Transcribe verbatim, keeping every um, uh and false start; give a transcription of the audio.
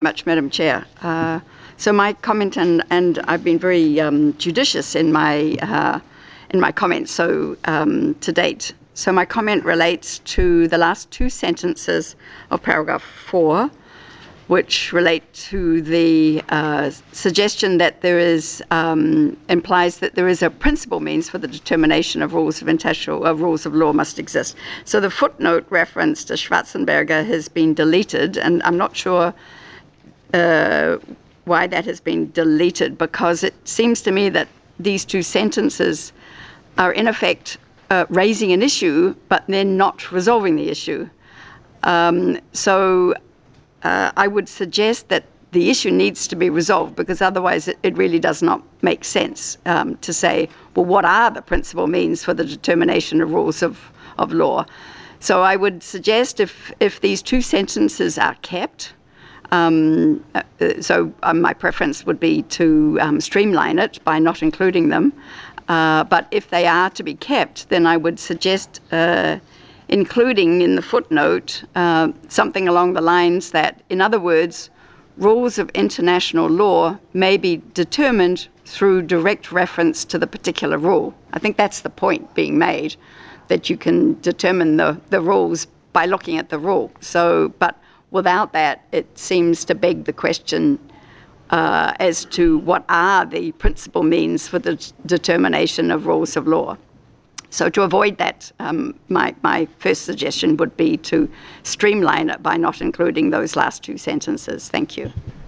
Much, Madam Chair. Uh, so my comment, and, and I've been very um, judicious in my uh, in my comments so um, to date. So my comment relates to the last two sentences of paragraph four, which relate to the uh, suggestion that there is um, implies that there is a principal means for the determination of rules of international uh, rules of law must exist. So the footnote reference to Schwarzenberger has been deleted, and I'm not sure Uh, why that has been deleted, because it seems to me that these two sentences are in effect uh, raising an issue but then not resolving the issue. Um, so uh, I would suggest that the issue needs to be resolved, because otherwise it, it really does not make sense um, to say, well, what are the principal means for the determination of rules of, of law? So I would suggest if, if these two sentences are kept, Um, uh, so um, my preference would be to um, streamline it by not including them. Uh, but if they are to be kept, then I would suggest uh, including in the footnote uh, something along the lines that, in other words, rules of international law may be determined through direct reference to the particular rule. I think that's the point being made, that you can determine the, the rules by looking at the rule. So, but without that, it seems to beg the question uh, as to what are the principal means for the determination of rules of law. So to avoid that, um, my, my first suggestion would be to streamline it by not including those last two sentences. Thank you.